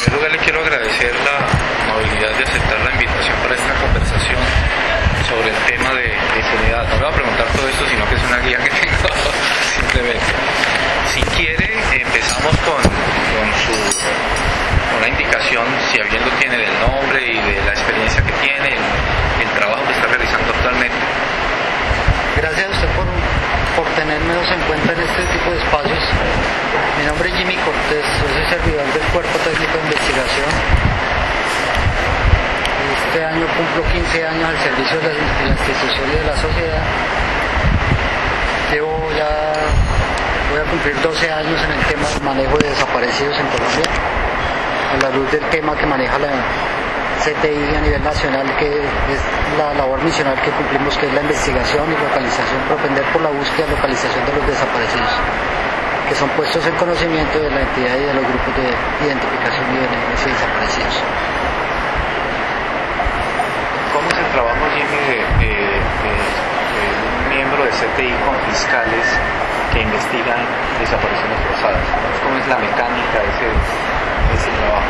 primer lugar le quiero agradecer la amabilidad de aceptar la invitación para esta conversación sobre el tema de impunidad. No le voy a preguntar todo esto, sino que es una guía que tengo simplemente. Si quiere, empezamos con una indicación, si bien lo tiene, del nombre y de la experiencia que tiene, el trabajo que está realizando actualmente. Gracias a usted por tenernos en cuenta en este tipo de espacios. Mi nombre es Jimmy Cortés, yo soy servidor del Cuerpo Técnico de Investigación. Este año cumplo 15 años al servicio de la institución y de la sociedad. Voy a cumplir 12 años en el tema del manejo de desaparecidos en Colombia, a la luz del tema que maneja la CTI a nivel nacional, que es la labor misional que cumplimos, que es la investigación y localización, propender por la búsqueda y localización de los desaparecidos, que son puestos en conocimiento de la entidad y de los grupos de identificación y de desaparecidos. ¿Cómo es el trabajo, Jimmy, de un miembro de CTI con fiscales que investigan desapariciones forzadas? ¿Cómo es la mecánica de ese trabajo?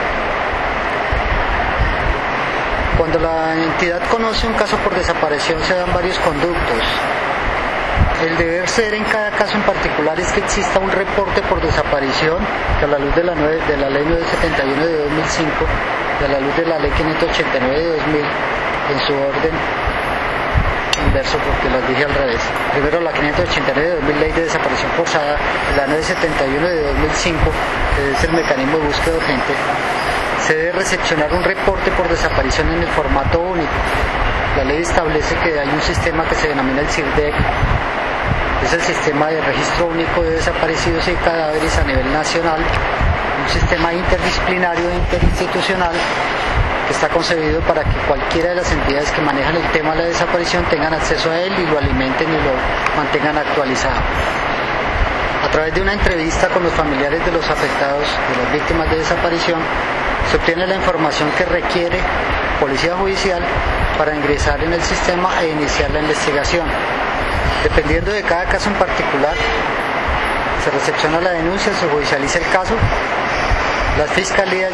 Cuando la entidad conoce un caso por desaparición se dan varios conductos. El deber ser en cada caso en particular es que exista un reporte por desaparición, que a la luz de la ley 971 de 2005 y a la luz de la ley 589 de 2000, en su orden inverso, porque las dije al revés. Primero la 589 de 2000, ley de desaparición forzada, y la 971 de 2005, que es el mecanismo de búsqueda urgente. Se debe recepcionar un reporte por desaparición en el formato único. La ley establece que hay un sistema que se denomina el CIRDEC, es el Sistema de Registro Único de Desaparecidos y Cadáveres a nivel nacional, un sistema interdisciplinario e interinstitucional que está concebido para que cualquiera de las entidades que manejan el tema de la desaparición tengan acceso a él y lo alimenten y lo mantengan actualizado. A través de una entrevista con los familiares de los afectados, de las víctimas de desaparición, se obtiene la información que requiere Policía Judicial para ingresar en el sistema e iniciar la investigación. Dependiendo de cada caso en particular, se recepciona la denuncia, se judicializa el caso, las fiscalías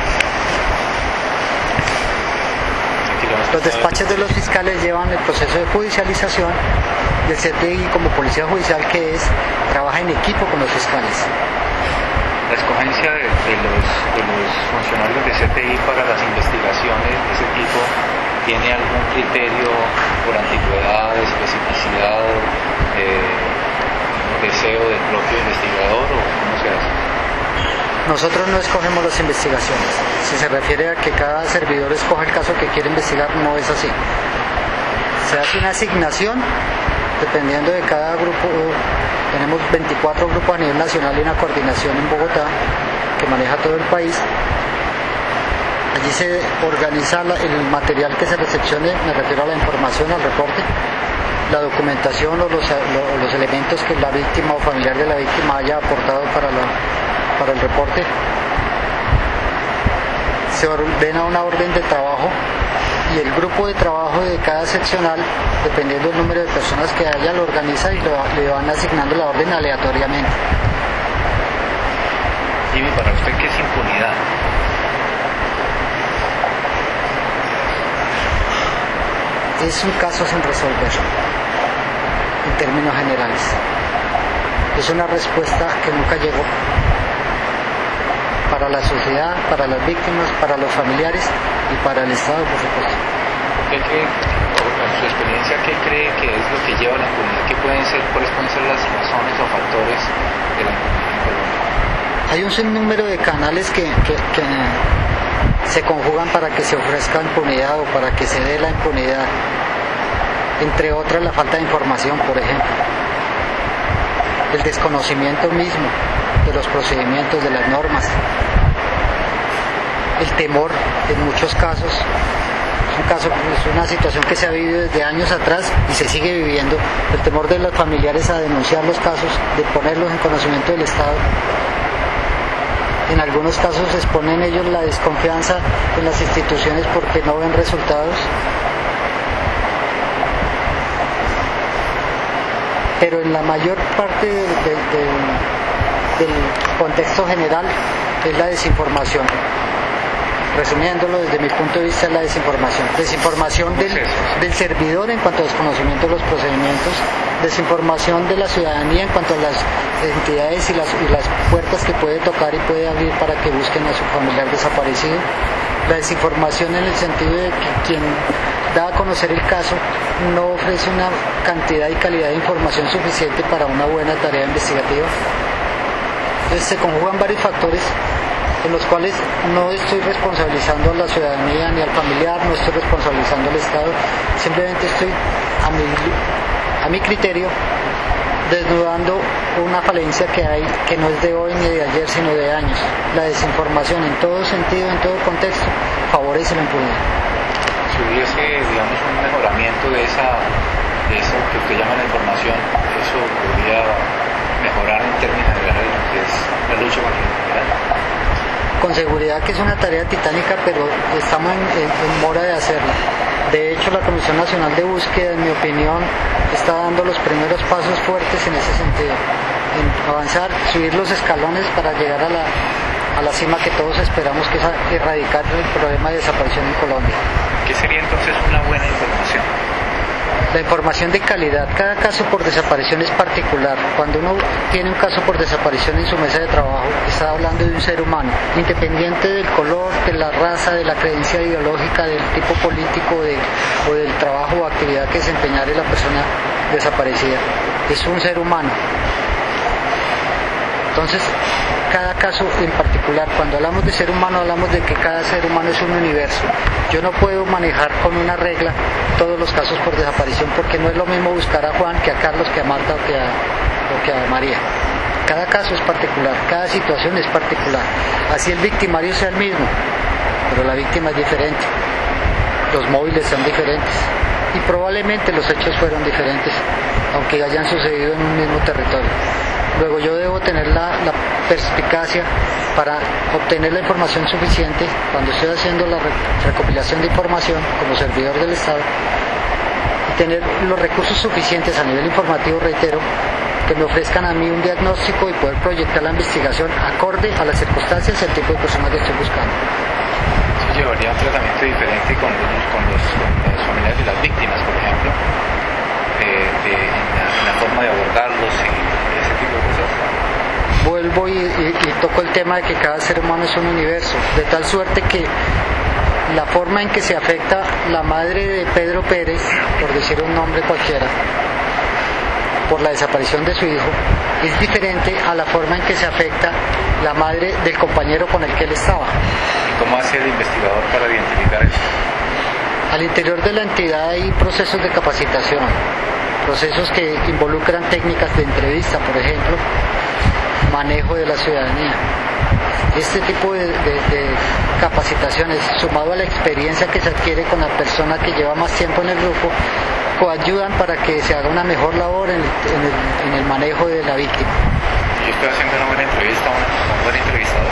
los despachos de los fiscales llevan el proceso de judicialización y el CTI como Policía Judicial, que trabaja en equipo con los fiscales. La escogencia de los funcionarios de CTI para las investigaciones de ese tipo, ¿tiene algún criterio por antigüedad, especificidad, deseo del propio investigador, o cómo se hace? Nosotros no escogemos las investigaciones. Si se refiere a que cada servidor escoja el caso que quiere investigar, no es así. Se hace una asignación dependiendo de cada grupo. Tenemos 24 grupos a nivel nacional y una coordinación en Bogotá que maneja todo el país. Allí se organiza el material que se recepcione, me refiero a la información, al reporte, la documentación o los elementos que la víctima o familiar de la víctima haya aportado para el reporte. Se ordena una orden de trabajo y el grupo de trabajo de cada seccional, dependiendo del número de personas que haya, lo organiza y le van asignando la orden aleatoriamente. Jimmy, para usted, ¿qué es impunidad? Es un caso sin resolver, en términos generales. Es una respuesta que nunca llegó para la sociedad, para las víctimas, para los familiares y para el Estado, por supuesto. ¿Qué cree, en su experiencia, qué cree que es lo que lleva a la impunidad? ¿Cuáles pueden ser las razones o factores de la impunidad en Colombia? Hay un sinnúmero de canales que se conjugan para que se ofrezca impunidad o para que se dé la impunidad. Entre otras, la falta de información, por ejemplo. El desconocimiento mismo de los procedimientos, de las normas. El temor, en muchos casos. Es una situación que se ha vivido desde años atrás y se sigue viviendo. El temor de los familiares a denunciar los casos, de ponerlos en conocimiento del Estado. En algunos casos exponen ellos la desconfianza en las instituciones porque no ven resultados. Pero en la mayor parte del contexto general es la desinformación. resumiéndolo desde mi punto de vista, es la desinformación. Desinformación del servidor en cuanto a desconocimiento de los procedimientos, desinformación de la ciudadanía en cuanto a las entidades y las puertas que puede tocar y puede abrir para que busquen a su familiar desaparecido, la desinformación en el sentido de que quien da a conocer el caso no ofrece una cantidad y calidad de información suficiente para una buena tarea investigativa. Entonces se conjugan varios factores en los cuales no estoy responsabilizando a la ciudadanía ni al familiar, no estoy responsabilizando al Estado, simplemente estoy a mi criterio desnudando una falencia que hay, que no es de hoy ni de ayer, sino de años. La desinformación en todo sentido, en todo contexto, favorece la impunidad. Si hubiese, digamos, un mejoramiento de eso que usted llama la información, ¿eso podría mejorar en términos generales lo que es la lucha contra la impunidad? Con seguridad que es una tarea titánica, pero estamos en mora de hacerla. De hecho, la Comisión Nacional de Búsqueda, en mi opinión, está dando los primeros pasos fuertes en ese sentido, en avanzar, subir los escalones para llegar a la cima que todos esperamos, que es erradicar el problema de desaparición en Colombia. ¿Qué sería entonces una buena información? La información de calidad. Cada caso por desaparición es particular. Cuando uno tiene un caso por desaparición en su mesa de trabajo, está hablando de un ser humano, independiente del color, de la raza, de la creencia ideológica, del tipo político o del trabajo o actividad que desempeñare la persona desaparecida. Es un ser humano. Entonces, cada caso en particular, cuando hablamos de ser humano, hablamos de que cada ser humano es un universo. Yo no puedo manejar con una regla todos los casos por desaparición, porque no es lo mismo buscar a Juan que a Carlos, que a Marta o que a María. Cada caso es particular, cada situación es particular. Así el victimario sea el mismo, pero la víctima es diferente. Los móviles son diferentes y probablemente los hechos fueron diferentes, aunque hayan sucedido en un mismo territorio. Luego yo debo tener la perspicacia para obtener la información suficiente cuando estoy haciendo la recopilación de información como servidor del Estado, y tener los recursos suficientes a nivel informativo, reitero, que me ofrezcan a mí un diagnóstico y poder proyectar la investigación acorde a las circunstancias y el tipo de persona que estoy buscando. Eso llevaría a un tratamiento diferente con los familiares de las víctimas, por ejemplo, en la forma de abordarlos y ese tipo de cosas. Vuelvo y toco el tema de que cada ser humano es un universo, de tal suerte que la forma en que se afecta la madre de Pedro Pérez, por decir un nombre cualquiera, por la desaparición de su hijo, es diferente a la forma en que se afecta la madre del compañero con el que él estaba. ¿Y cómo hace el investigador para identificar eso? Al interior de la entidad hay procesos de capacitación, procesos que involucran técnicas de entrevista, por ejemplo, manejo de la ciudadanía. Este tipo de capacitaciones, sumado a la experiencia que se adquiere con la persona que lleva más tiempo en el grupo, coayudan para que se haga una mejor labor en el manejo de la víctima. Yo estoy haciendo una buena entrevista, un buen entrevistador.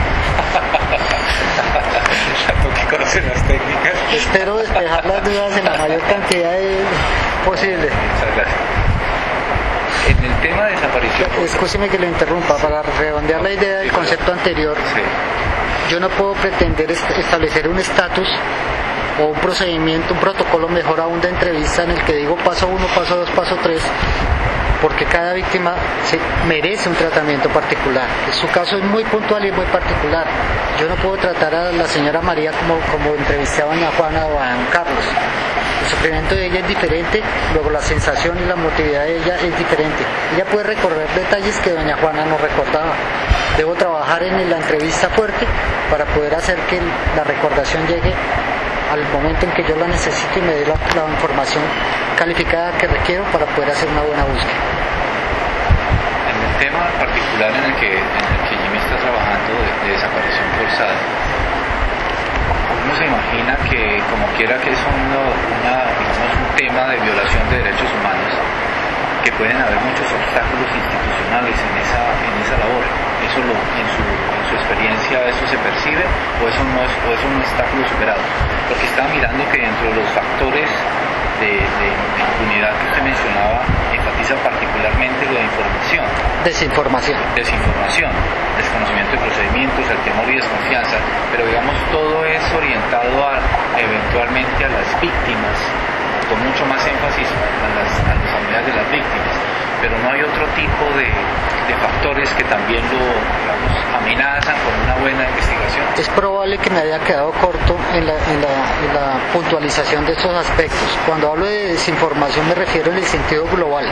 Tengo que conocer las técnicas. Espero despejar las dudas en la mayor cantidad posible. Muchas gracias. En el tema de desaparición... Escúcheme que lo interrumpa, para redondear la idea del concepto anterior. Sí. Yo no puedo pretender establecer un estatus o un procedimiento, un protocolo mejor aún de entrevista en el que digo paso 1, paso 2, paso 3, porque cada víctima merece un tratamiento particular. Su caso es muy puntual y muy particular. Yo no puedo tratar a la señora María como entrevisté a doña Juana o a don Carlos. El sufrimiento de ella es diferente, luego la sensación y la emotividad de ella es diferente. Ella puede recorrer detalles que doña Juana no recordaba. Debo trabajar en la entrevista fuerte para poder hacer que la recordación llegue al momento en que yo la necesito y me dé la información calificada que requiero para poder hacer una buena búsqueda. En el tema particular en el que Jimmy está trabajando de desaparición forzada, uno se imagina que como quiera que es un tema de violación de derechos humanos, que pueden haber muchos obstáculos institucionales en esa labor. Eso en su experiencia eso se percibe o eso no es un obstáculo superado, porque estaba mirando que dentro de los factores de impunidad que usted mencionaba enfatiza particularmente lo de información. Desinformación, desconocimiento de procedimientos, el temor y desconfianza, pero digamos todo es puntualmente a las víctimas, con mucho más énfasis a las familias de las víctimas, pero no hay otro tipo de factores que también lo, digamos, amenazan con una buena investigación. Es probable que me haya quedado corto en la puntualización de estos aspectos. Cuando hablo de desinformación me refiero en el sentido global.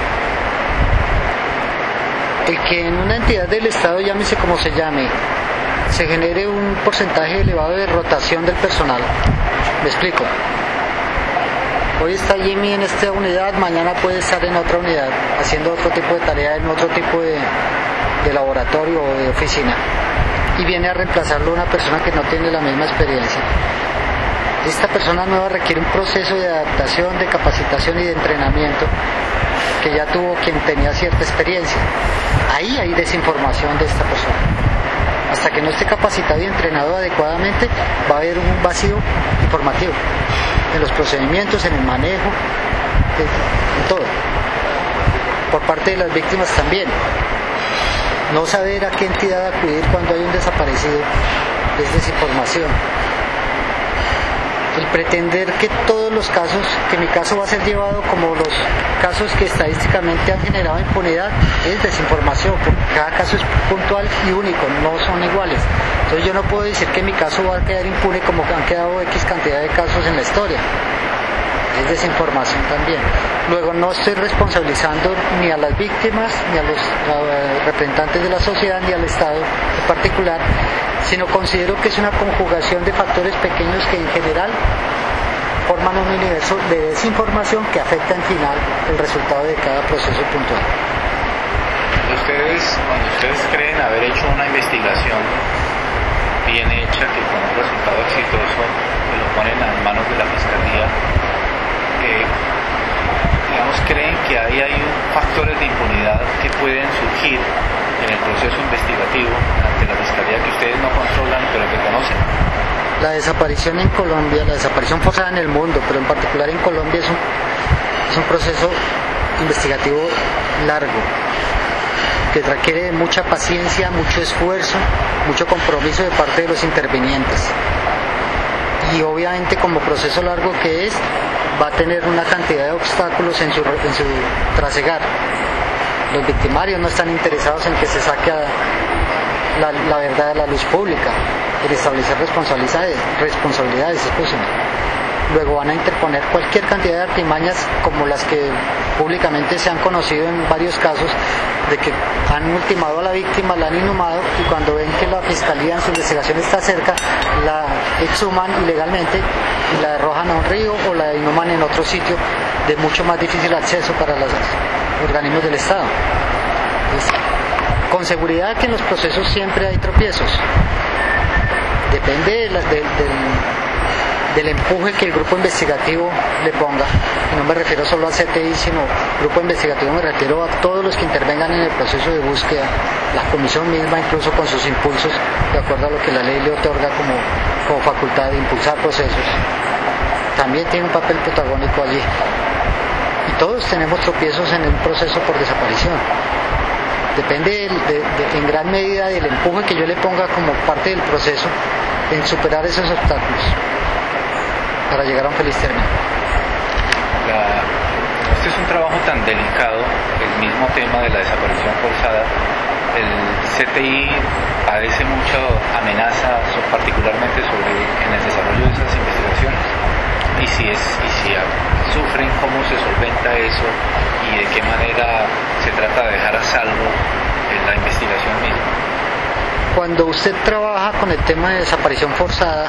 El que en una entidad del Estado, llámese como se llame, se genere un porcentaje elevado de rotación del personal. ¿Me explico? Hoy está Jimmy en esta unidad, mañana puede estar en otra unidad, haciendo otro tipo de tarea en otro tipo de laboratorio o de oficina. Y viene a reemplazarlo una persona que no tiene la misma experiencia. Esta persona nueva requiere un proceso de adaptación, de capacitación y de entrenamiento que ya tuvo quien tenía cierta experiencia. Ahí hay desinformación de esta persona. Hasta que no esté capacitado y entrenado adecuadamente, va a haber un vacío informativo en los procedimientos, en el manejo, en todo. Por parte de las víctimas también. No saber a qué entidad acudir cuando hay un desaparecido es desinformación. El pretender que todos los casos, que mi caso va a ser llevado como los casos que estadísticamente han generado impunidad, es desinformación, porque cada caso es puntual y único, no son iguales. Entonces yo no puedo decir que mi caso va a quedar impune como han quedado X cantidad de casos en la historia. Es desinformación también. Luego no estoy responsabilizando ni a las víctimas, ni a los representantes de la sociedad, ni al Estado en particular, sino considero que es una conjugación de factores pequeños que en general forman un universo de desinformación que afecta en final el resultado de cada proceso puntual. Cuando ustedes creen haber hecho una investigación bien hecha, que con un resultado exitoso, que lo ponen en manos de la Fiscalía, digamos, creen que ahí hay factores de impunidad que pueden surgir en el proceso investigativo ante la Fiscalía que ustedes no controlan pero que conocen. La desaparición en Colombia, la desaparición forzada en el mundo, pero en particular en Colombia es un proceso investigativo largo que requiere de mucha paciencia, mucho esfuerzo, mucho compromiso de parte de los intervinientes. Y obviamente como proceso largo que es, va a tener una cantidad de obstáculos en su trasegar. Los victimarios no están interesados en que se saque la verdad a la luz pública, en establecer responsabilidades. Luego van a interponer cualquier cantidad de artimañas como las que públicamente se han conocido en varios casos, de que han ultimado a la víctima, la han inhumado, y cuando ven que la Fiscalía en su investigación está cerca, la exhuman ilegalmente y la arrojan a un río o la inhuman en otro sitio de mucho más difícil acceso para los organismos del Estado. Con seguridad que en los procesos siempre hay tropiezos. Depende del empuje que el grupo investigativo le ponga. Y no me refiero solo al CTI, sino grupo investigativo, me refiero a todos los que intervengan en el proceso de búsqueda, la comisión misma incluso con sus impulsos, de acuerdo a lo que la ley le otorga como facultad de impulsar procesos. También tiene un papel protagónico allí. Y todos tenemos tropiezos en el proceso por desaparición. Depende en gran medida del empuje que yo le ponga como parte del proceso en superar esos obstáculos para llegar a un feliz término. Este es un trabajo tan delicado, el mismo tema de la desaparición forzada. El CTI padece mucha amenaza, particularmente en el desarrollo de esas investigaciones. Y si sufren, cómo se solventa eso y de qué manera se trata de dejar a salvo la investigación misma. Cuando usted trabaja con el tema de desaparición forzada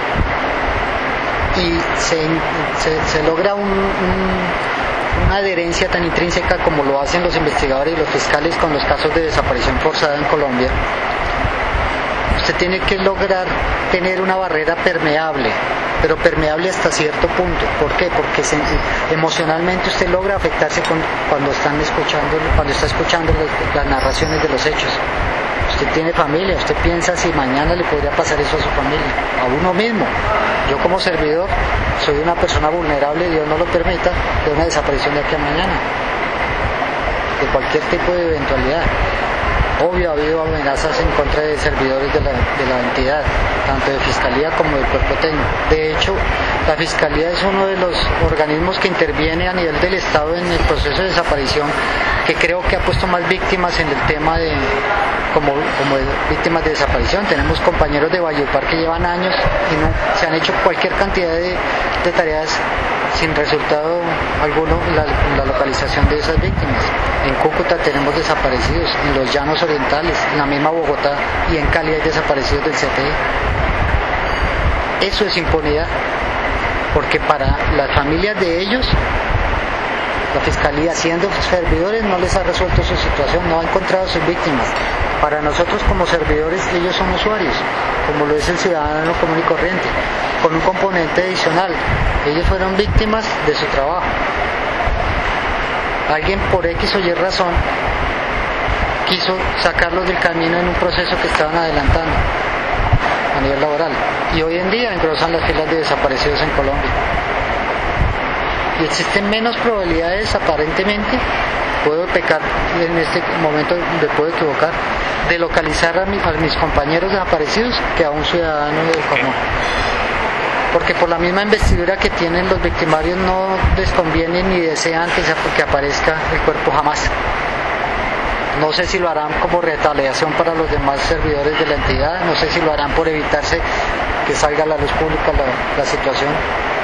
y se logra una adherencia tan intrínseca como lo hacen los investigadores y los fiscales con los casos de desaparición forzada en Colombia, usted tiene que lograr tener una barrera permeable, pero permeable hasta cierto punto. ¿Por qué? Porque emocionalmente usted logra afectarse cuando está escuchando las narraciones de los hechos. Usted tiene familia, usted piensa si mañana le podría pasar eso a su familia, a uno mismo. Yo como servidor soy una persona vulnerable, Dios no lo permita, de una desaparición de aquí a mañana, de cualquier tipo de eventualidad. Obvio, ha habido amenazas en contra de servidores de la entidad, tanto de Fiscalía como del cuerpo técnico. De hecho, la Fiscalía es uno de los organismos que interviene a nivel del Estado en el proceso de desaparición, que creo que ha puesto más víctimas en el tema de como víctimas de desaparición. Tenemos compañeros de Valledupar que llevan años y no se han hecho cualquier cantidad de tareas sin resultado alguno en la localización de esas víctimas. En Cúcuta tenemos desaparecidos, en los llanos orientales, en la misma Bogotá y en Cali hay desaparecidos del CTI. Eso es impunidad, porque para las familias de ellos, la Fiscalía, siendo servidores, no les ha resuelto su situación, no ha encontrado sus víctimas. Para nosotros como servidores, ellos son usuarios, como lo es el ciudadano común y corriente, con un componente adicional. Ellos fueron víctimas de su trabajo. Alguien por X o Y razón quiso sacarlos del camino en un proceso que estaban adelantando a nivel laboral. Y hoy en día engrosan las filas de desaparecidos en Colombia. Y existen menos probabilidades, aparentemente, puedo pecar en este momento, me puedo equivocar, de localizar a mis compañeros desaparecidos que a un ciudadano común. Porque por la misma investidura que tienen los victimarios no les conviene ni desean que aparezca el cuerpo jamás. No sé si lo harán como retaliación para los demás servidores de la entidad, no sé si lo harán por evitarse que salga a la luz pública la situación.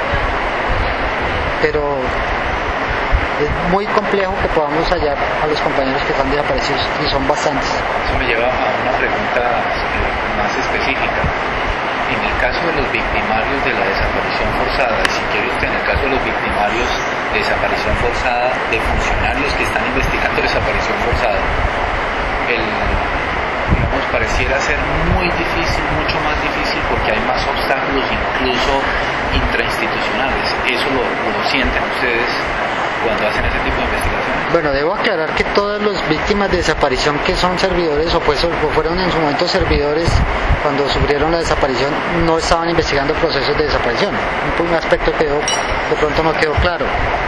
Pero es muy complejo que podamos hallar a los compañeros que están desaparecidos, y son bastantes. Eso me lleva a una pregunta más específica. En el caso de los victimarios de la desaparición forzada, y si quiere usted, en el caso de los victimarios de desaparición forzada de funcionarios que están investigando desaparición forzada, digamos, pareciera ser muy difícil, mucho más difícil, porque hay más obstáculos, incluso intrainstitucionales. ¿Eso lo sienten ustedes cuando hacen ese tipo de investigaciones? Bueno, debo aclarar que todas las víctimas de desaparición que son servidores o fueron en su momento servidores cuando sufrieron la desaparición no estaban investigando procesos de desaparición. Un aspecto que de pronto no quedó claro.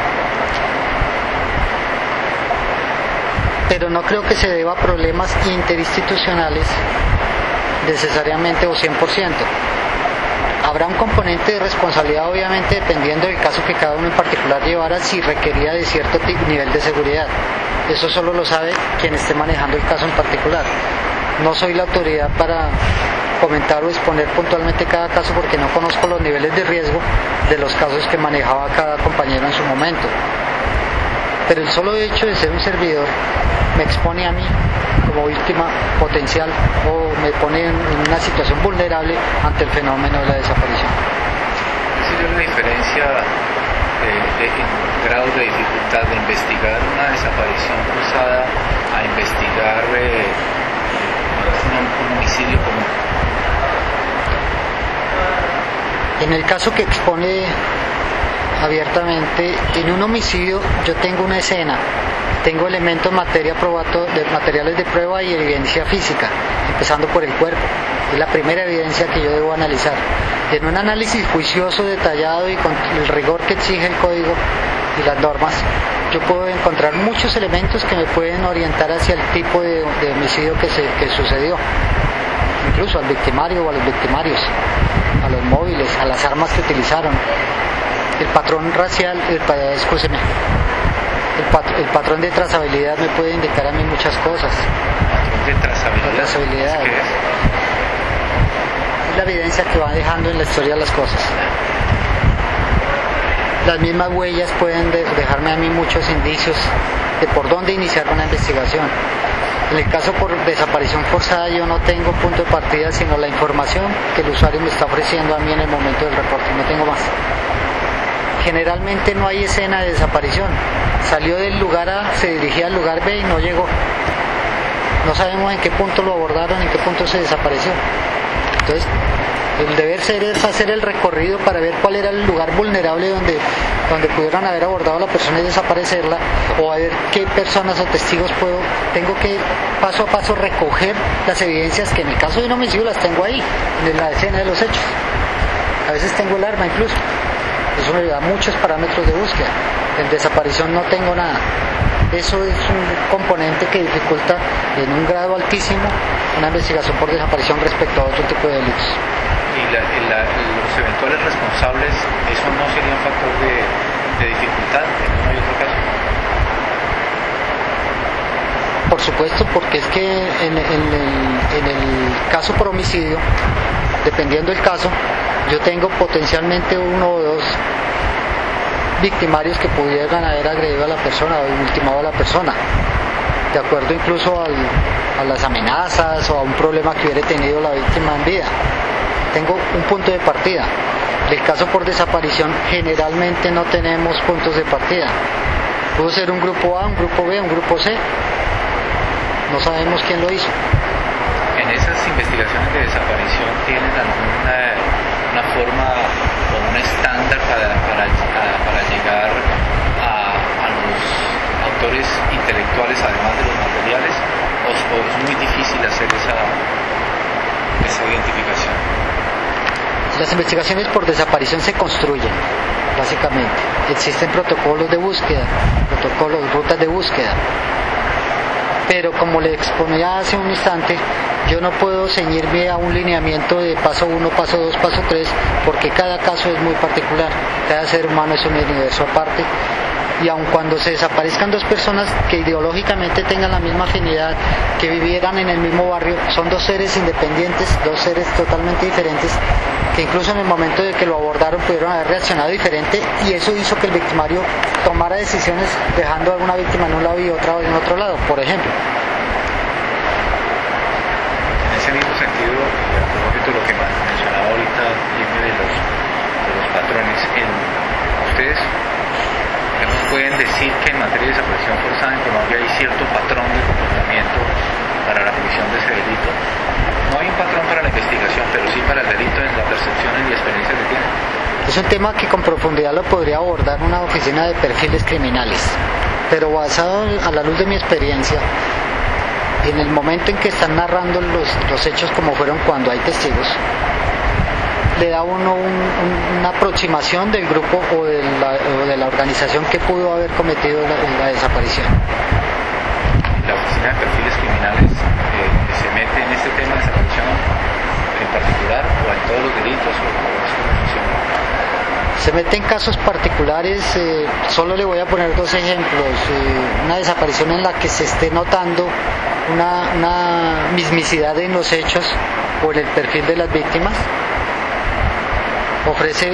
Pero no creo que se deba a problemas interinstitucionales necesariamente o 100%. Habrá un componente de responsabilidad, obviamente, dependiendo del caso que cada uno en particular llevara, si requería de cierto nivel de seguridad. Eso solo lo sabe quien esté manejando el caso en particular. No soy la autoridad para comentar o exponer puntualmente cada caso, porque no conozco los niveles de riesgo de los casos que manejaba cada compañero en su momento. Pero el solo hecho de ser un servidor me expone a mí como víctima potencial o me pone en una situación vulnerable ante el fenómeno de la desaparición. ¿Cuál sería la diferencia en grados de dificultad de investigar una desaparición forzada a investigar un homicidio común? En el caso que expone abiertamente, en un homicidio yo tengo una escena, tengo elementos, materiales de prueba y evidencia física, empezando por el cuerpo. Es la primera evidencia que yo debo analizar. En un análisis juicioso, detallado y con el rigor que exige el código y las normas, yo puedo encontrar muchos elementos que me pueden orientar hacia el tipo de homicidio que sucedió. Incluso al victimario o a los victimarios, a los móviles, a las armas que utilizaron. El patrón racial, el patrón de trazabilidad me puede indicar a mí muchas cosas. ¿De trazabilidad? ¿Qué es? Es la evidencia que va dejando en la historia las cosas. Las mismas huellas pueden dejarme a mí muchos indicios de por dónde iniciar una investigación. En el caso por desaparición forzada yo no tengo punto de partida, sino la información que el usuario me está ofreciendo a mí en el momento del reporte, no tengo más. Generalmente no hay escena de desaparición. Salió del lugar A, se dirigía al lugar B y no llegó. No sabemos en qué punto lo abordaron, en qué punto se desapareció. Entonces, el deber ser es hacer el recorrido para ver cuál era el lugar vulnerable donde pudieran haber abordado a la persona y desaparecerla, o a ver qué personas o testigos tengo que paso a paso recoger las evidencias que en el caso de un homicidio las tengo ahí, en la escena de los hechos. A veces tengo el arma incluso. Eso me da muchos parámetros de búsqueda. En desaparición no tengo nada. eso es un componente que dificulta en un grado altísimo una investigación por desaparición respecto a otro tipo de delitos. ¿Y los eventuales responsables, eso no sería un factor de dificultad en uno y otro caso? Por supuesto, porque es que en el caso por homicidio, dependiendo del caso, yo tengo potencialmente uno o dos victimarios que pudieran haber agredido a la persona o ultimado a la persona, de acuerdo incluso a las amenazas o a un problema que hubiera tenido la víctima en vida. Tengo un punto de partida. Del caso por desaparición generalmente no tenemos puntos de partida. Pudo ser un grupo A, un grupo B, un grupo C. No sabemos quién lo hizo. ¿En esas investigaciones de desaparición tienen alguna una forma o un estándar para llegar a los autores intelectuales además de los materiales? ¿O es muy difícil hacer esa identificación? Las investigaciones por desaparición se construyen, básicamente. Existen protocolos de búsqueda, rutas de búsqueda. Pero como le exponía hace un instante, yo no puedo ceñirme a un lineamiento de paso 1, paso 2, paso 3, porque cada caso es muy particular. Cada ser humano es un universo aparte. Y aun cuando se desaparezcan dos personas que ideológicamente tengan la misma afinidad, que vivieran en el mismo barrio, son dos seres independientes, dos seres totalmente diferentes, que incluso en el momento de que lo abordaron pudieron haber reaccionado diferente, y eso hizo que el victimario tomara decisiones dejando a alguna víctima en un lado y otra en otro lado, por ejemplo. En ese mismo sentido, a propósito de lo que mencionaba ahorita, de los patrones, ustedes pueden decir que en materia de desaparición forzada en Colombia hay cierto patrón de comportamiento para la comisión de ese delito. No hay un patrón para la investigación, pero sí para el delito en la percepción y experiencia que tiene. Es un tema que con profundidad lo podría abordar una oficina de perfiles criminales, pero basado a la luz de mi experiencia, en el momento en que están narrando los hechos como fueron cuando hay testigos, le da uno una aproximación del grupo o de la organización que pudo haber cometido la desaparición. ¿La oficina de perfiles criminales se mete en este tema de desaparición en particular o en todos los delitos o cómo funciona? Se mete en casos particulares, solo le voy a poner dos ejemplos. Una desaparición en la que se esté notando una mismicidad en los hechos o en el perfil de las víctimas, ofrece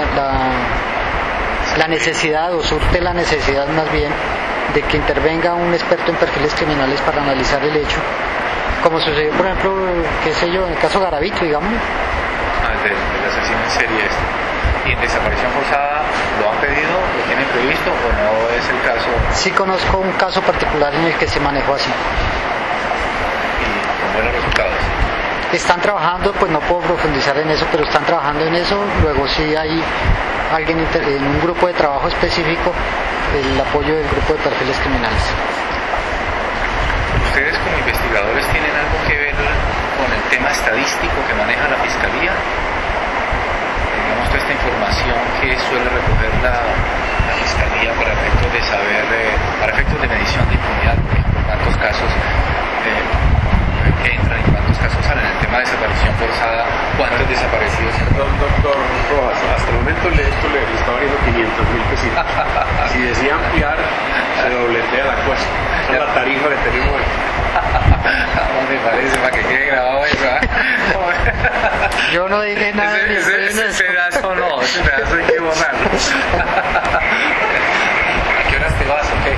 la necesidad, o surte la necesidad más bien, de que intervenga un experto en perfiles criminales para analizar el hecho, como sucedió, por ejemplo, qué sé yo, en el caso Garavito, digamos. Del asesino en serie este. ¿Y en desaparición forzada lo han pedido, lo tienen previsto o no es el caso? Sí conozco un caso particular en el que se manejó así. ¿Y con buenos resultados? Están trabajando, pues no puedo profundizar en eso, pero están trabajando en eso. Luego sí hay alguien en un grupo de trabajo específico, el apoyo del grupo de perfiles criminales. ¿Ustedes como investigadores tienen algo que ver con el tema estadístico que maneja la Fiscalía? Digamos, toda esta información que suele recoger la Fiscalía para efectos de saber, para efectos de medición de impunidad, por ejemplo, cuántos casos entran y cuántos casos salen. El tema de desaparición forzada, cuántos desaparecidos. Doctor Rojas, hasta el momento esto le estaba viendo 500.000 pesitos. Si decía ampliar, se dobletea la cuesta. Esa es la tarifa que tenemos hoy. ¿Cómo me parece? Para que quede grabado eso. Yo no dije nada. Ese pedazo no, ese pedazo hay que borrarlo. ¿A qué horas te vas o qué?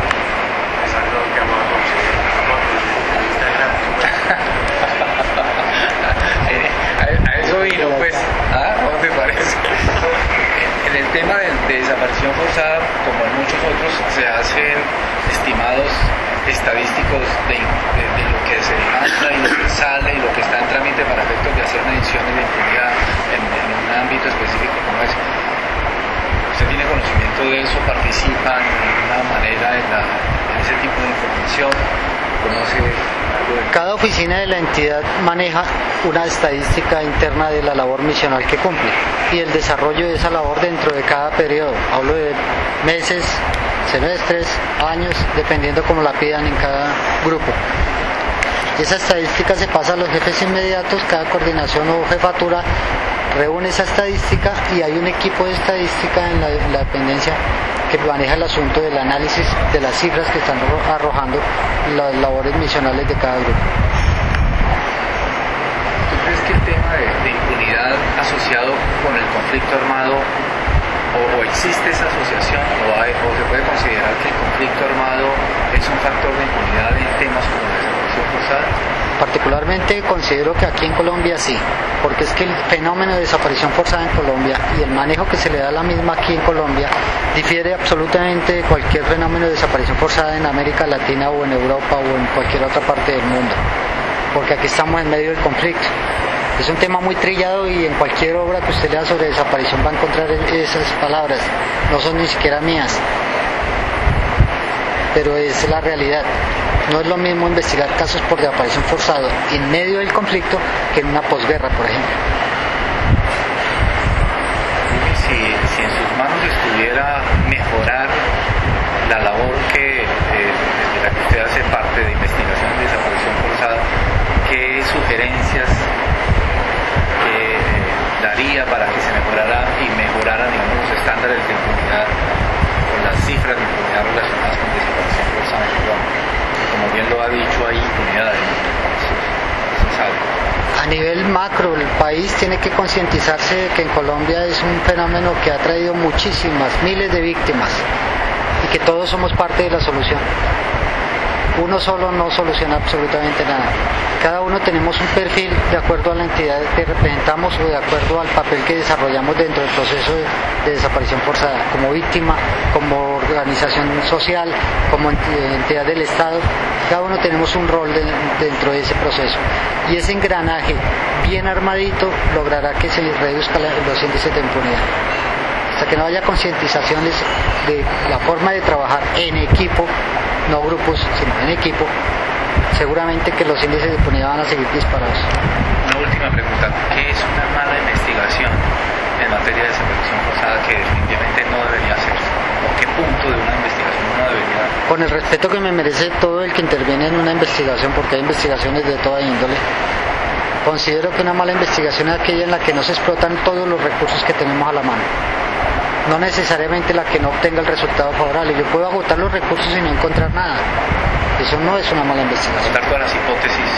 A eso vino, pues. ¿Cómo te parece? En el tema de desaparición forzada, como en muchos otros, se hacen estimados estadísticos de lo que se demanda y lo que sale y lo que está en trámite para efectos de hacer mediciones de impunidad en un ámbito específico como ese. ¿Usted tiene conocimiento de eso? ¿Participa de alguna manera en ese tipo de información? ¿Conoce Cada oficina de la entidad maneja una estadística interna de la labor misional que cumple y el desarrollo de esa labor dentro de cada periodo. Hablo de meses, semestres, años, dependiendo como la pidan en cada grupo. Esa estadística se pasa a los jefes inmediatos, cada coordinación o jefatura reúne esa estadística y hay un equipo de estadística en la dependencia que maneja el asunto del análisis de las cifras que están arrojando las labores misionales de cada grupo. ¿Tú crees que el tema de impunidad asociado con el conflicto armado o existe esa asociación o se puede considerar que el conflicto armado es un factor de impunidad en temas como la desaparición forzada? Particularmente considero que aquí en Colombia sí, porque es que el fenómeno de desaparición forzada en Colombia y el manejo que se le da a la misma aquí en Colombia difiere absolutamente de cualquier fenómeno de desaparición forzada en América Latina o en Europa o en cualquier otra parte del mundo, porque aquí estamos en medio del conflicto. Es un tema muy trillado y en cualquier obra que usted lea sobre desaparición va a encontrar esas palabras, no son ni siquiera mías, pero es la realidad. No es lo mismo investigar casos por desaparición forzada en medio del conflicto que en una posguerra, por ejemplo. Si en sus manos estuviera mejorar la labor de la que usted hace parte de investigación de desaparición forzada, ¿qué sugerencias daría para que se mejorara y mejoraran, digamos, los estándares de impunidad o las cifras de impunidad relacionadas con desaparición forzada en Colombia? Como bien lo ha dicho, hay impunidad. Eso es algo. A nivel macro, el país tiene que concientizarse de que en Colombia es un fenómeno que ha traído muchísimas, miles de víctimas y que todos somos parte de la solución. Uno solo no soluciona absolutamente nada. Cada uno tenemos un perfil de acuerdo a la entidad que representamos o de acuerdo al papel que desarrollamos dentro del proceso de desaparición forzada, como víctima, como organización social, como entidad del Estado. Cada uno tenemos un rol dentro de ese proceso. Y ese engranaje bien armadito logrará que se reduzcan los índices de impunidad. Hasta que no haya concientizaciones de la forma de trabajar en equipo, no grupos, sino en equipo, seguramente que los índices de impunidad van a seguir disparados. Una última pregunta, ¿qué es una mala investigación en materia de desaparición forzada que definitivamente no debería hacerse? ¿O qué punto de una investigación no debería? Con el respeto que me merece todo el que interviene en una investigación, porque hay investigaciones de toda índole, considero que una mala investigación es aquella en la que no se explotan todos los recursos que tenemos a la mano. No necesariamente la que no obtenga el resultado favorable. Yo puedo agotar los recursos y no encontrar nada. Eso no es una mala investigación. Agotar todas las hipótesis.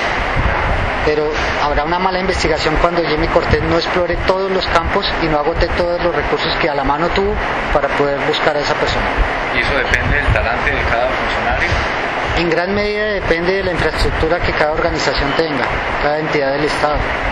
Pero habrá una mala investigación cuando Jimmy Cortés no explore todos los campos y no agote todos los recursos que a la mano tuvo para poder buscar a esa persona. ¿Y eso depende del talante de cada funcionario? En gran medida depende de la infraestructura que cada organización tenga, cada entidad del Estado.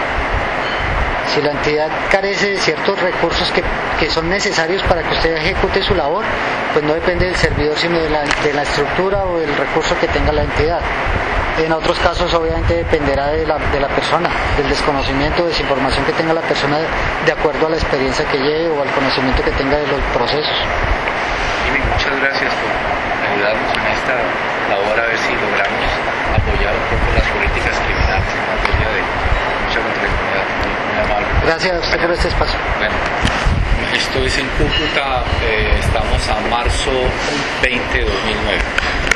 Si la entidad carece de ciertos recursos que son necesarios para que usted ejecute su labor, pues no depende del servidor, sino de la estructura o del recurso que tenga la entidad. En otros casos, obviamente, dependerá de la persona, del desconocimiento, desinformación que tenga la persona de acuerdo a la experiencia que lleve o al conocimiento que tenga de los procesos. Jimmy, muchas gracias por ayudarnos en esta labor, a ver si logramos apoyar un poco las políticas criminales en materia de lucha contra la impunidad. Muy amable. Gracias a usted por este espacio. Bueno, esto es en Cúcuta, estamos a marzo 20 de 2009.